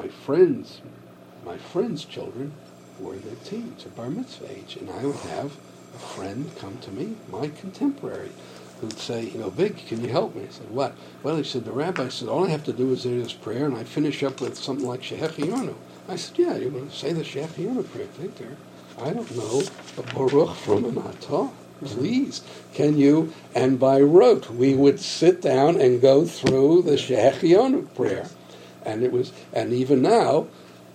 my friends' children were their teens, or bar mitzvah age, and I would have a friend come to me, my contemporary, who'd say, Vic, can you help me? I said, what? Well, he said, the rabbi said, all I have to do is say this prayer, and I finish up with something like Shehechianu. I said, yeah, you're going to say the Shehechianu prayer, Victor. I don't know a Baruch from an Atah. Please, can you? And by rote, we would sit down and go through the Shehechianu prayer. And even now,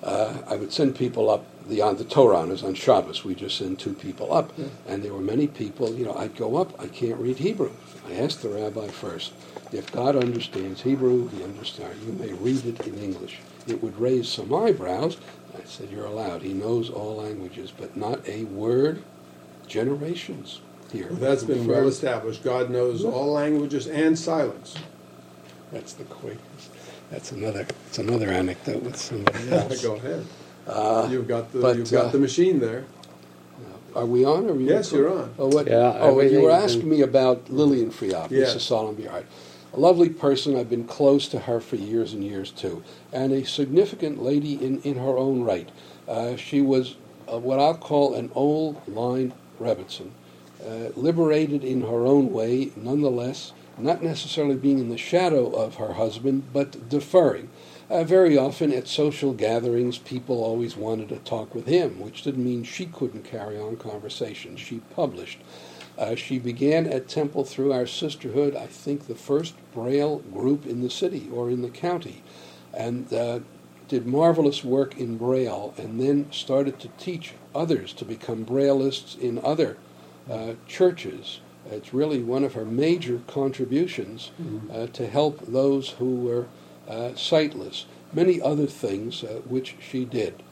I would send people up, the Torah is on Shabbos, we just send 2 people up. Yeah. And there were many people, I'd go up, I can't read Hebrew. I asked the rabbi first, if God understands Hebrew, he understands, you may read it in English. It would raise some eyebrows. I said, you're allowed. He knows all languages, but not a word. Generations here. Well, that's been well established. God knows all languages and silence. That's the Quakers. It's another anecdote with somebody else. Go ahead. You've got the machine there. Are we on? Or yes, you're on. You were asking me about Lillian Friab, Mrs. Solomon Bihard. A lovely person. I've been close to her for years and years, too. And a significant lady in her own right. She was what I'll call an old-line Rebbitzin. Liberated in her own way, nonetheless, not necessarily being in the shadow of her husband, but deferring. Very often at social gatherings, people always wanted to talk with him, which didn't mean she couldn't carry on conversations. She published. She began at Temple through our sisterhood, I think the first Braille group in the city or in the county, and did marvelous work in Braille, and then started to teach others to become Braillists in other churches. It's really one of her major contributions to help those who were sightless. Many other things which she did.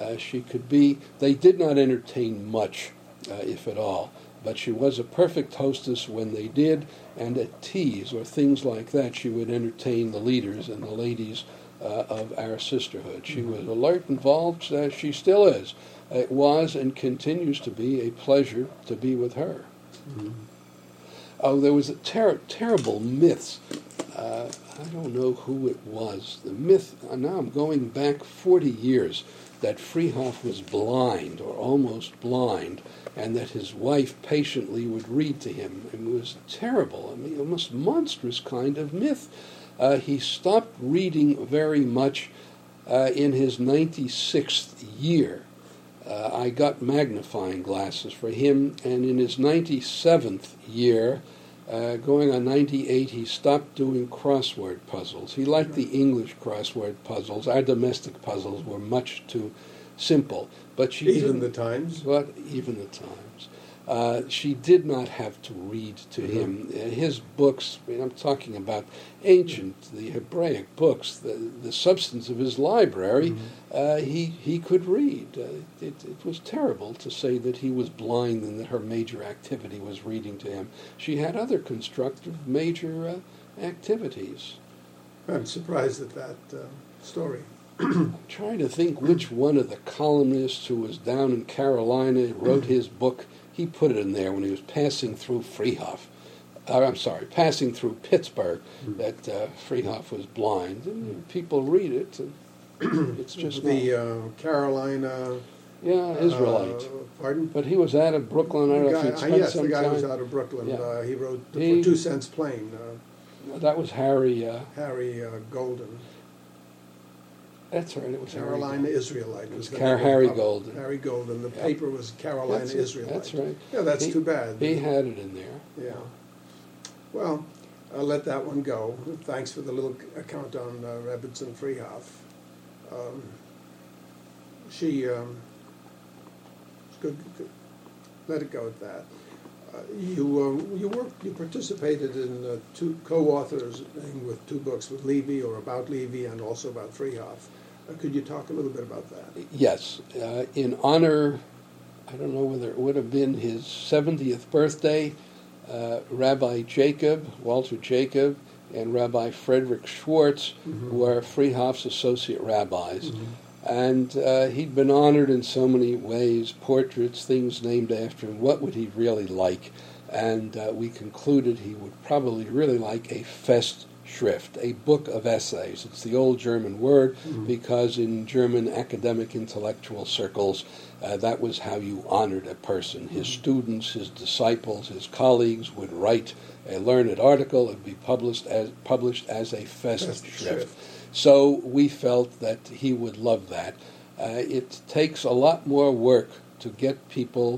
They did not entertain much, if at all, but she was a perfect hostess when they did, and at teas or things like that, she would entertain the leaders and the ladies of our sisterhood. She was alert, involved, she still is. It was and continues to be a pleasure to be with her. Mm-hmm. Oh, there was a terrible myth. I don't know who it was. The myth, now I'm going back 40 years, that Freehoff was blind or almost blind, and that his wife patiently would read to him. It was terrible, almost monstrous kind of myth. He stopped reading very much in his 96th year. I got magnifying glasses for him, and in his 97th year, going on 98, he stopped doing crossword puzzles. He liked the English crossword puzzles. Our domestic puzzles were much too simple. But even the Times? But even the Times. She did not have to read to him. His books, I'm talking about ancient, the Hebraic books, the substance of his library, he could read. It was terrible to say that he was blind and that her major activity was reading to him. She had other constructive major activities. I'm surprised at that story. I'm trying to think which one of the columnists who was down in Carolina wrote his book. He put it in there when he was passing through passing through Pittsburgh, that Freehoff was blind. And people read it, and it's just Carolina... Israelite. Pardon? But he was out of Brooklyn. I don't know if he'd spent some the guy time. was out of Brooklyn. Yeah. He wrote for 2 cents plain. That was Harry... Harry Golden. That's right, it was Carolina Israelite. It was Harry Golden. Harry Golden. The paper was Carolina Israelite. That's right. Yeah, that's too bad. He had it in there. Yeah. Well, I'll let that one go. Thanks for the little account on Rebbitzin Freehoff. Good. Let it go at that. You participated in 2 co-authors with 2 books with Levy or about Levy and also about Freehoff. Could you talk a little bit about that? Yes. In honor, I don't know whether it would have been his 70th birthday, Rabbi Walter Jacob, and Rabbi Frederick Schwartz, who are Freehoff's associate rabbis. And he'd been honored in so many ways, portraits, things named after him. What would he really like? And we concluded he would probably really like a fest Schrift, a book of essays. It's the old German word because in German academic intellectual circles, that was how you honored a person. His students, his disciples, his colleagues would write a learned article. It would be published as a Festschrift. So we felt that he would love that. It takes a lot more work to get people,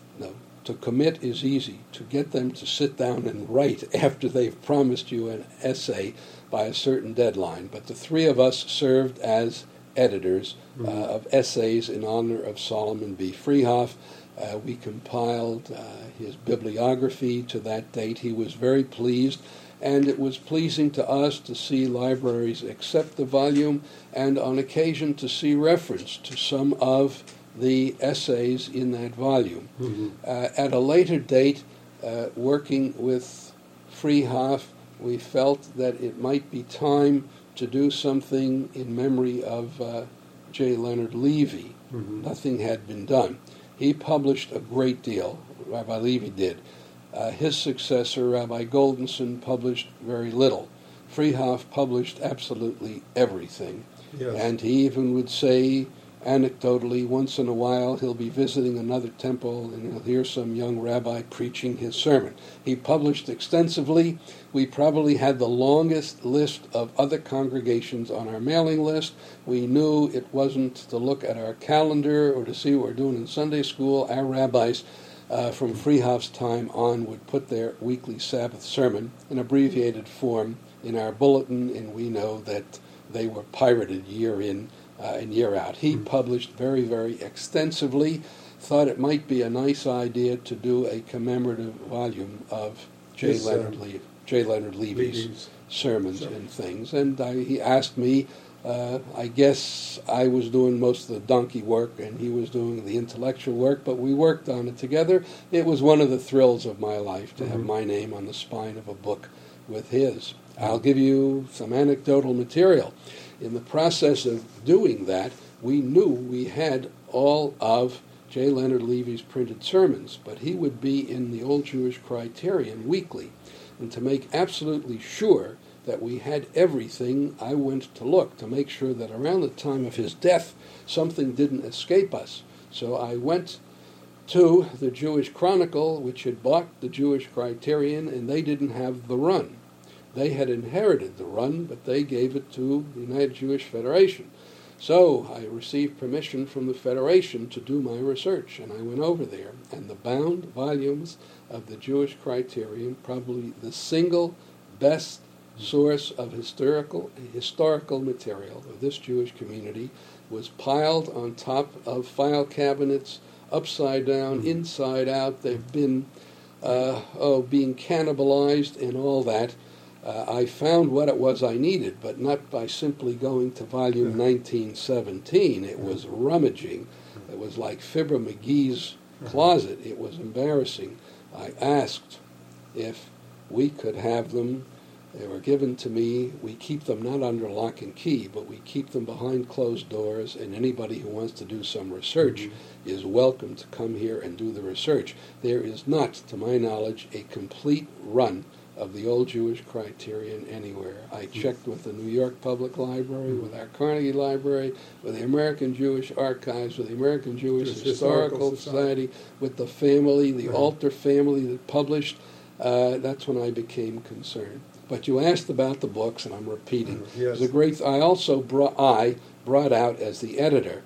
to commit is easy. To get them to sit down and write after they've promised you an essay by a certain deadline. But the three of us served as editors of essays in honor of Solomon B. Friehauf. We compiled his bibliography to that date. He was very pleased, and it was pleasing to us to see libraries accept the volume and on occasion to see reference to some of the essays in that volume. At a later date, working with Friehauf, we felt that it might be time to do something in memory of J. Leonard Levy. Nothing had been done. He published a great deal, Rabbi Levy did. His successor, Rabbi Goldenson, published very little. Friehauf published absolutely everything. Yes. And he even would say, anecdotally, once in a while he'll be visiting another temple and he'll hear some young rabbi preaching his sermon. He published extensively. We probably had the longest list of other congregations on our mailing list. We knew it wasn't to look at our calendar or to see what we're doing in Sunday school. Our rabbis from Friehauf's time on would put their weekly Sabbath sermon in abbreviated form in our bulletin, and we know that they were pirated year in and year out. He published very, very extensively, thought it might be a nice idea to do a commemorative volume of J. Leonard Levy's sermons and things. And he asked me, I guess I was doing most of the donkey work and he was doing the intellectual work, but we worked on it together. It was one of the thrills of my life to have my name on the spine of a book with his. I'll give you some anecdotal material. In the process of doing that, we knew we had all of J. Leonard Levy's printed sermons, but he would be in the Old Jewish Criterion weekly. And to make absolutely sure that we had everything, I went to look to make sure that around the time of his death, something didn't escape us. So I went to the Jewish Chronicle, which had bought the Jewish Criterion, and they didn't have the run. They had inherited the run, but they gave it to the United Jewish Federation. So I received permission from the Federation to do my research, and I went over there. And the bound volumes of the Jewish Criterion, probably the single best source of historical material of this Jewish community, was piled on top of file cabinets, upside down, inside out. They've been being cannibalized and all that. I found what it was I needed, but not by simply going to volume 1917. It was rummaging. It was like Fibber McGee's closet. It was embarrassing. I asked if we could have them. They were given to me. We keep them not under lock and key, but we keep them behind closed doors, and anybody who wants to do some research is welcome to come here and do the research. There is not, to my knowledge, a complete run of the Old Jewish Criterion anywhere. I checked with the New York Public Library, with our Carnegie Library, with the American Jewish Archives, with the American Jewish Historical Society, with the family, the Alter family that published. That's when I became concerned. But you asked about the books, and I'm repeating. Yes. It was a great. I also brought out as the editor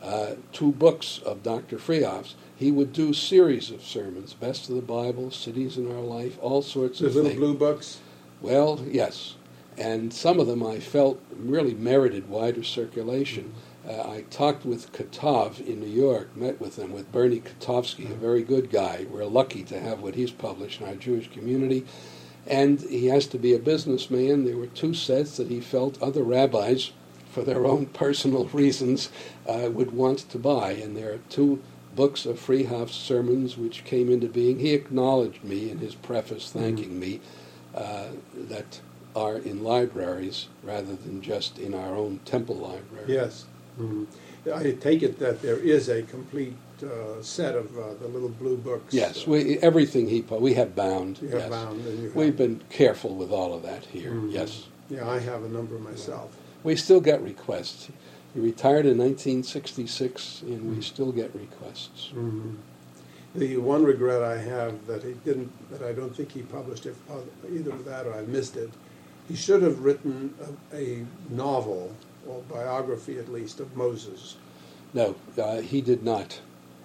2 books of Dr. Friehauf's. He would do series of sermons, Best of the Bible, Cities in Our Life, all sorts of things. Little blue books? Well, yes. And some of them I felt really merited wider circulation. I talked with Katav in New York, met with him, with Bernie Katofsky, a very good guy. We're lucky to have what he's published in our Jewish community. And he has to be a businessman. There were 2 sets that he felt other rabbis, for their own personal reasons, would want to buy. And there are 2 books of Friehauf's sermons which came into being. He acknowledged me in his preface, thanking me, that are in libraries rather than just in our own temple library. Yes. I take it that there is a complete set of the little blue books. Yes, everything we have bound. You have yes. bound. And you We've been careful with all of that here, yes. Yeah, I have a number myself. We still get requests. He retired in 1966, and we still get requests. The one regret I have that I don't think he published, if either that or I missed it, he should have written a novel, or biography at least, of Moses. No, he did not.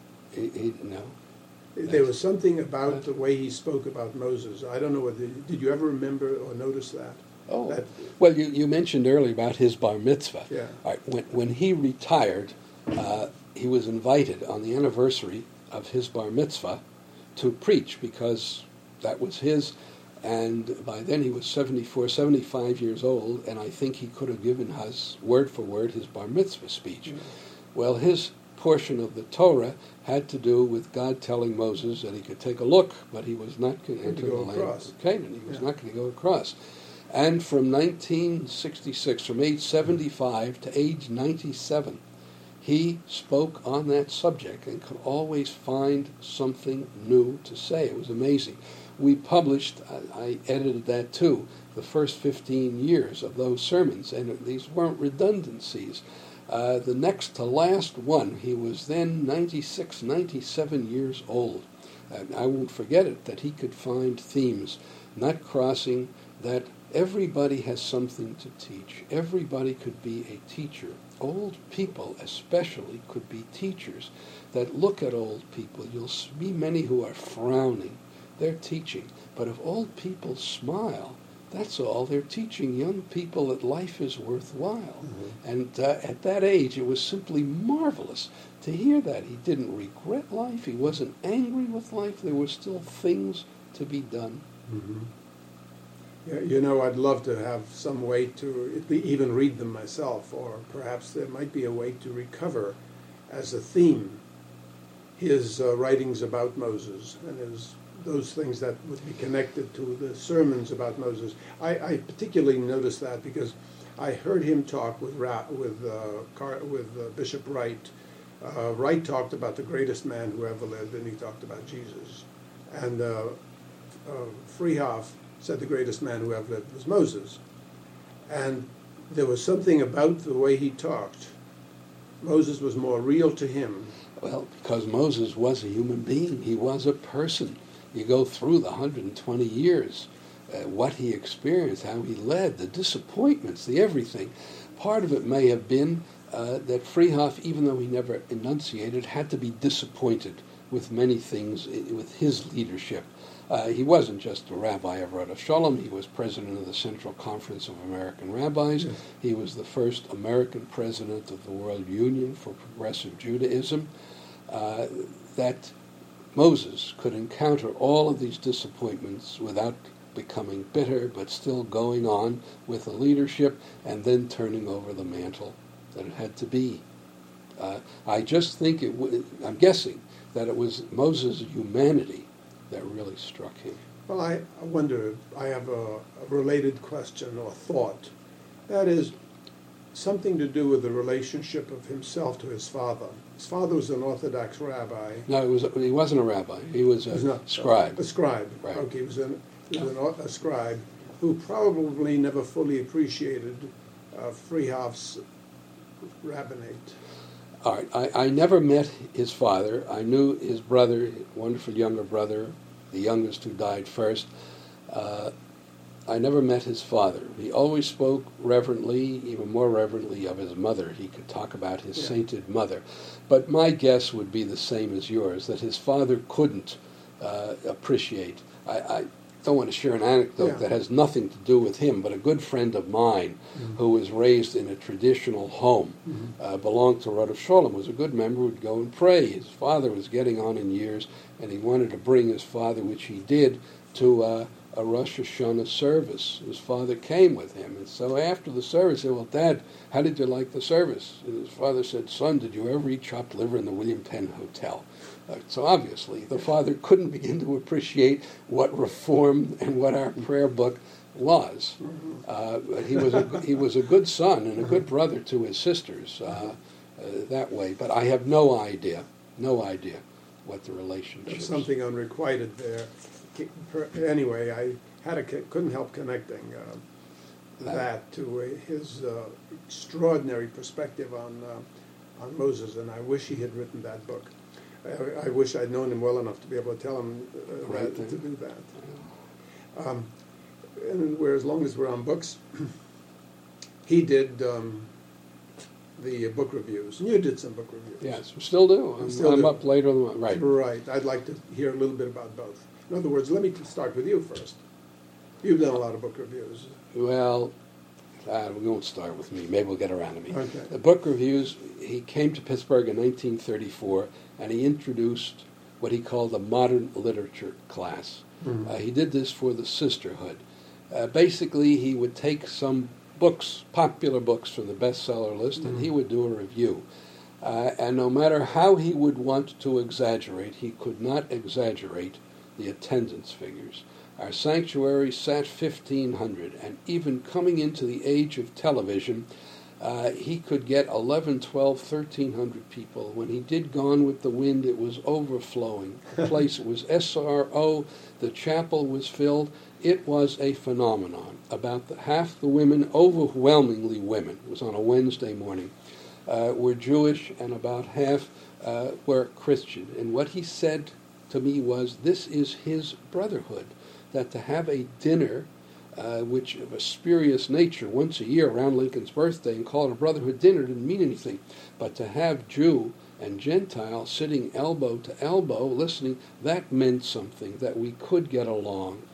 No. There was something about the way he spoke about Moses. I don't know whether, did you ever remember or notice that? Oh, well, you mentioned earlier about his bar mitzvah. Yeah. All right, when he retired, he was invited on the anniversary of his bar mitzvah to preach, because that was his, and by then he was 74, 75 years old, and I think he could have given us, word for word, his bar mitzvah speech. Mm-hmm. Well, his portion of the Torah had to do with God telling Moses that he could take a look, but he was not going to enter the land of Canaan. He was not going to go across. And from 1966, from age 75 to age 97, he spoke on that subject and could always find something new to say. It was amazing. We published, I edited that too, the first 15 years of those sermons, and these weren't redundancies. The next to last one, he was then 96, 97 years old. I won't forget it, that he could find themes, not crossing, that everybody has something to teach. Everybody could be a teacher. Old people especially could be teachers that look at old people. You'll see many who are frowning. They're teaching. But if old people smile, that's all. They're teaching young people that life is worthwhile. Mm-hmm. And at that age, it was simply marvelous to hear that. He didn't regret life. He wasn't angry with life. There were still things to be done. Mm-hmm. Yeah, you know, I'd love to have some way to even read them myself, or perhaps there might be a way to recover as a theme his writings about Moses and those things that would be connected to the sermons about Moses. I particularly noticed that because I heard him talk with Bishop Wright. Wright talked about the greatest man who ever lived, and he talked about Jesus. And Freehoff said the greatest man who ever lived was Moses. And there was something about the way he talked. Moses was more real to him. Well, because Moses was a human being. He was a person. You go through the 120 years, what he experienced, how he led, the disappointments, the everything. Part of it may have been that Freehoff, even though he never enunciated, had to be disappointed with many things with his leadership. He wasn't just a rabbi of Rodef Shalom. He was president of the Central Conference of American Rabbis. Yes. He was the first American president of the World Union for Progressive Judaism. That Moses could encounter all of these disappointments without becoming bitter, but still going on with the leadership and then turning over the mantle that it had to be. I just think I'm guessing that it was Moses' humanity that really struck him. Well, I wonder, I have a related question or thought. That is something to do with the relationship of himself to his father. His father was an Orthodox rabbi. No, he wasn't a rabbi. He was a scribe. A scribe. Right. Okay, he was a scribe who probably never fully appreciated Freehoff's rabbinate. All right. I never met his father. I knew his brother, wonderful younger brother, the youngest who died first. I never met his father. He always spoke reverently, even more reverently, of his mother. He could talk about his sainted mother. But my guess would be the same as yours, that his father couldn't appreciate. I don't want to share an anecdote that has nothing to do with him, but a good friend of mine who was raised in a traditional home, belonged to Rodef Shalom, was a good member, would go and pray. His father was getting on in years, and he wanted to bring his father, which he did, to a Rosh Hashanah service. His father came with him, and so after the service, he said, "Well, Dad, how did you like the service?" And his father said, "Son, did you ever eat chopped liver in the William Penn Hotel?" So obviously, the father couldn't begin to appreciate what Reform and what our prayer book was. He was a good son and a good brother to his sisters. that way. But I have no idea what the relationship is. There's something unrequited there. Anyway, I couldn't help connecting that to his extraordinary perspective on Moses, and I wish he had written that book. I wish I'd known him well enough to be able to tell him to do that. And as long as we're on books, he did the book reviews, and you did some book reviews. Yes, we still do. I'm up later than right. Right. I'd like to hear a little bit about both. In other words, let me start with you first. You've done a lot of book reviews. Well, we won't start with me. Maybe we'll get around to me. Okay. The book reviews, he came to Pittsburgh in 1934, and he introduced what he called a modern literature class. Mm-hmm. He did this for the sisterhood. Basically, he would take some books, popular books from the bestseller list, and he would do a review. And no matter how he would want to exaggerate, he could not exaggerate the attendance figures. Our sanctuary sat 1,500, and even coming into the age of television, he could get 11, 12, 1,300 people. When he did Gone with the Wind, it was overflowing. The place was SRO, the chapel was filled. It was a phenomenon. About half the women, overwhelmingly women, it was on a Wednesday morning, were Jewish, and about half were Christian. And what he said to me was, this is his brotherhood, that to have a dinner which of a spurious nature once a year around Lincoln's birthday and call it a brotherhood dinner didn't mean anything, but to have Jew and Gentile sitting elbow to elbow listening, that meant something, that we could get along.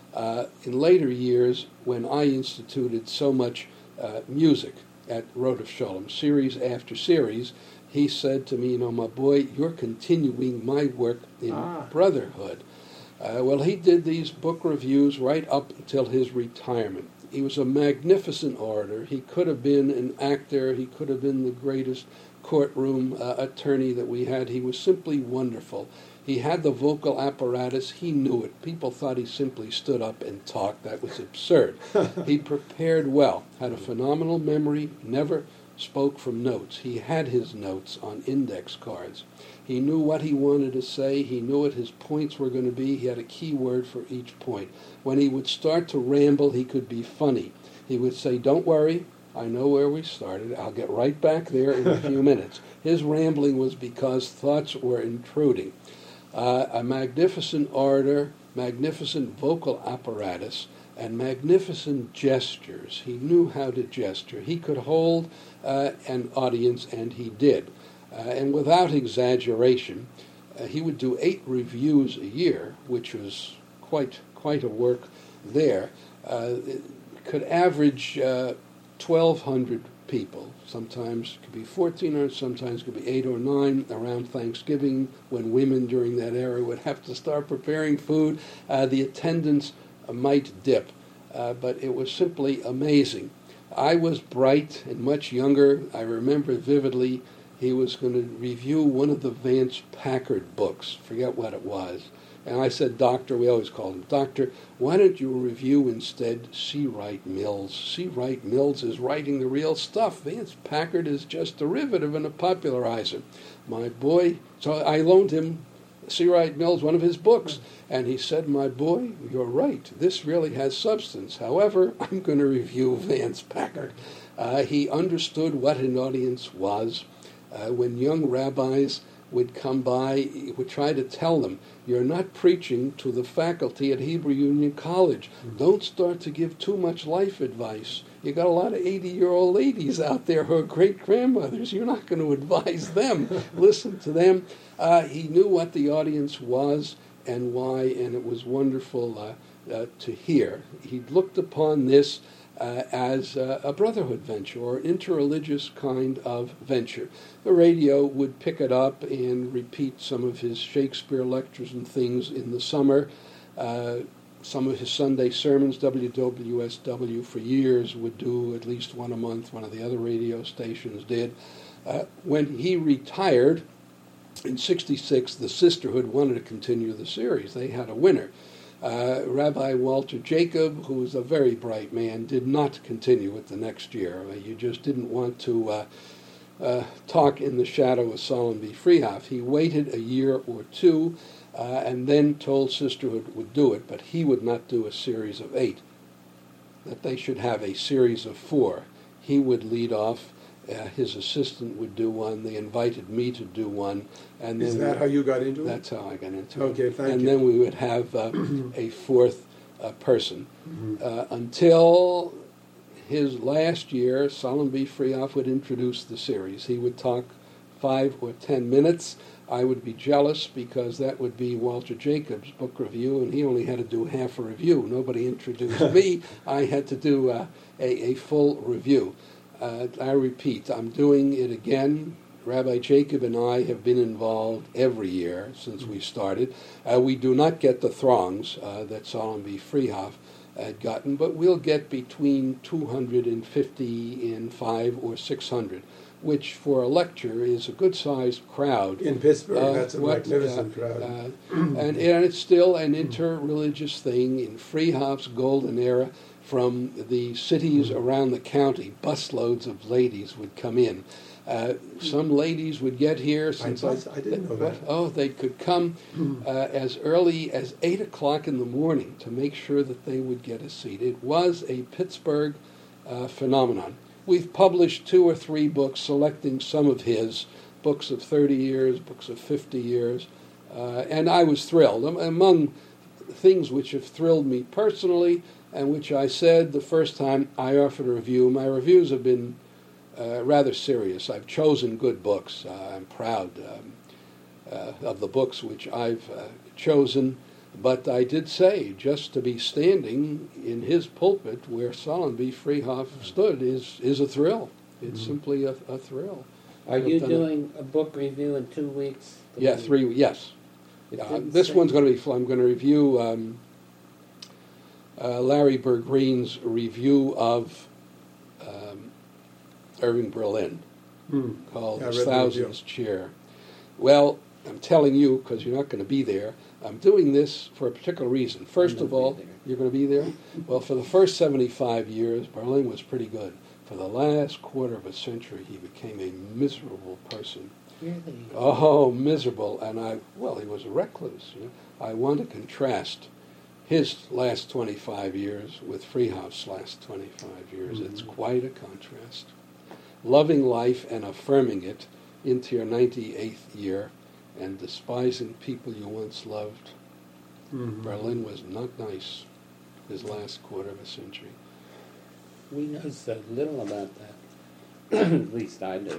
In later years, when I instituted so much music at Rodef Sholem, series after series, he said to me, my boy, you're continuing my work in brotherhood. Well, he did these book reviews right up until his retirement. He was a magnificent orator. He could have been an actor. He could have been the greatest courtroom attorney that we had. He was simply wonderful. He had the vocal apparatus. He knew it. People thought he simply stood up and talked. That was absurd. He prepared well, had a phenomenal memory, never spoke from notes. He had his notes on index cards. He knew what he wanted to say. He knew what his points were going to be. He had a key word for each point. When he would start to ramble, he could be funny. He would say, don't worry, I know where we started. I'll get right back there in a few minutes. His rambling was because thoughts were intruding. A magnificent orator, magnificent vocal apparatus, and magnificent gestures. He knew how to gesture. He could hold an audience, and he did. And without exaggeration, he would do 8 reviews a year, which was quite a work there. It could average 1,200 people. Sometimes it could be 1,400, sometimes it could be 8 or 9 around Thanksgiving, when women during that era would have to start preparing food. The attendance might dip, but it was simply amazing. I was bright and much younger. I remember vividly he was going to review one of the Vance Packard books, forget what it was. And I said, Doctor, we always called him, Doctor, why don't you review instead C. Wright Mills? C. Wright Mills is writing the real stuff. Vance Packard is just derivative and a popularizer. My boy, so I loaned him C. Wright Mills, one of his books, and he said, my boy, you're right. This really has substance. However, I'm going to review Vance Packard. He understood what an audience was. When young rabbis would come by, he would try to tell them, you're not preaching to the faculty at Hebrew Union College. Don't start to give too much life advice. You got a lot of 80-year-old ladies out there who are great-grandmothers. You're not going to advise them. Listen to them. He knew what the audience was and why, and it was wonderful to hear. He looked upon this as a brotherhood venture or interreligious kind of venture. The radio would pick it up and repeat some of his Shakespeare lectures and things in the summer. Some of his Sunday sermons, WWSW for years would do at least one a month. One of the other radio stations did. When he retired in '66, the Sisterhood wanted to continue the series. They had a winner. Rabbi Walter Jacob, who was a very bright man, did not continue it the next year. You just didn't want to talk in the shadow of Solon B. Freehoff. He waited a year or two and then told Sisterhood would do it, but he would not do a series of 8, that they should have a series of 4. He would lead off. His assistant would do one. They invited me to do one. And Is that how you got into it? That's how I got into it. Okay, thank you. And then we would have a 4th person. Until his last year, Solon B. Freehoff would introduce the series. He would talk 5 or 10 minutes. I would be jealous because that would be Walter Jacobs' book review, and he only had to do half a review. Nobody introduced me. I had to do a full review. I repeat, I'm doing it again. Rabbi Jacob and I have been involved every year since we started. We do not get the throngs that Solon B. Freehoff had gotten, but we'll get between 250 and 500 or 600, which for a lecture is a good-sized crowd. In Pittsburgh, that's a magnificent crowd. And it's still an interreligious thing in Freehoff's golden era. From the cities around the county, busloads of ladies would come in. Some ladies would get here. I didn't know that. Oh, they could come as early as 8 o'clock in the morning to make sure that they would get a seat. It was a Pittsburgh phenomenon. We've published 2 or 3 books selecting some of his books of 30 years, books of 50 years, and I was thrilled. Among things which have thrilled me personally, and which I said the first time I offered a review, my reviews have been rather serious. I've chosen good books. I'm proud of the books which I've chosen, but I did say just to be standing in his pulpit where Solon B. Freehoff stood is a thrill. It's simply a thrill. Are you doing a book review in 2 weeks? Yeah, 3. Yes. This one's going to be fun. I'm going to review Larry Bergreen's review of Irving Berlin called His Thousandth Chair. Well, I'm telling you, because you're not going to be there, I'm doing this for a particular reason. First of all, you're going to be there? Well, for the first 75 years, Berlin was pretty good. For the last quarter of a century, he became a miserable person. Really? Oh, miserable. And he was a recluse. I want to contrast his last 25 years with Freehoff's last 25 years. It's quite a contrast. Loving life and affirming it into your 98th year and despising people you once loved. Berlin was not nice his last quarter of a century. We know so little about that. At least I do.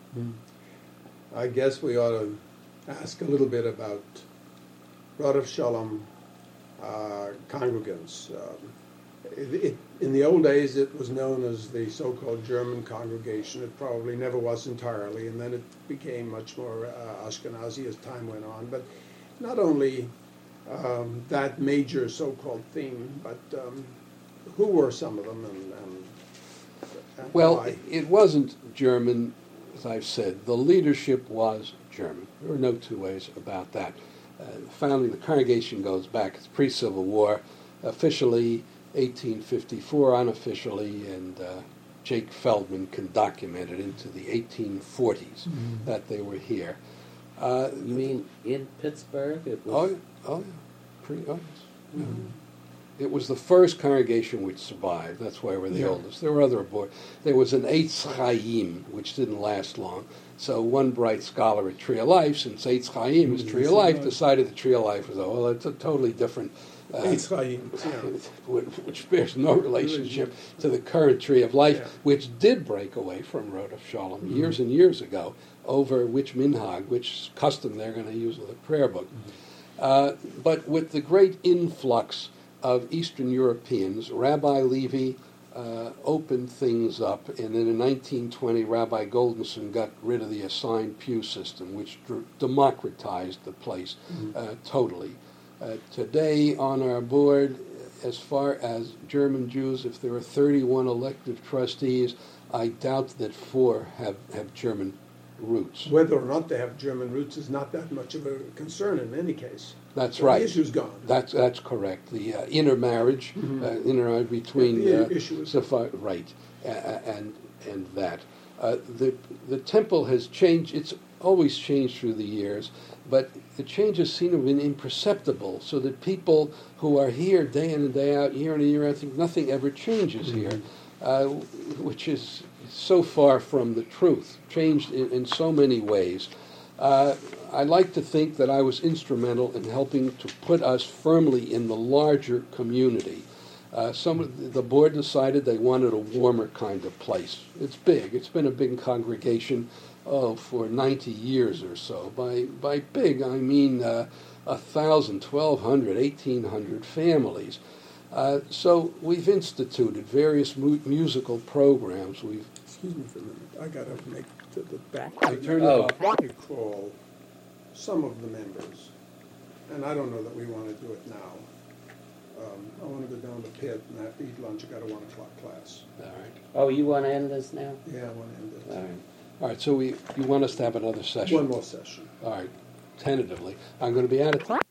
I guess we ought to ask a little bit about Rodef Shalom congregants. In the old days, it was known as the so-called German congregation. It probably never was entirely, and then it became much more Ashkenazi as time went on. But not only that major so-called theme, but who were some of them and well, why? It wasn't German, as I've said. The leadership was German. There were no two ways about that. Founding the congregation goes back. It's pre-Civil War. Officially, 1854, unofficially, and Jake Feldman can document it into the 1840s that they were here. You mean in Pittsburgh? It was... Oh, yes. It was the first congregation which survived. That's why we're the oldest. There were other aboard. There was an Eitz Chaim, which didn't last long. So one bright scholar at Tree of Life, since Eitz Chaim is Tree of Life, decided the Tree of Life was, it's a totally different... Eitz Chaim, which bears no relationship to the current Tree of Life, which did break away from Rodef Shalom years and years ago over which minhag, which custom they're going to use with the prayer book. But with the great influx of Eastern Europeans, Rabbi Levy opened things up, and then in 1920, Rabbi Goldenson got rid of the assigned pew system, which democratized the place totally. Today on our board, as far as German Jews, if there are 31 elected trustees, I doubt that 4 have German roots. Whether or not they have German roots is not that much of a concern in any case. That's So right. The issue's gone. That's correct. The intermarriage, intermarriage between The issue is right, and that the temple has changed. It's always changed through the years, but the changes seem to have been imperceptible. So that people who are here day in and day out, year in and year out, think nothing ever changes here, which is so far from the truth. Changed in so many ways. I like to think that I was instrumental in helping to put us firmly in the larger community. The board decided they wanted a warmer kind of place. It's big. It's been a big congregation for 90 years or so. By big, I mean 1,000, 1,200, 1,800 families. So we've instituted various musical programs. Excuse me for a minute. I got to make to the back. I turned it off. I call some of the members, and I don't know that we want to do it now. I want to go down to Pitt and I have to eat lunch. I got a 1 o'clock class. All right. Oh, you want to end this now? Yeah, I want to end it. All right. All right, so you want us to have another session? One more session. All right, tentatively. I'm going to be out of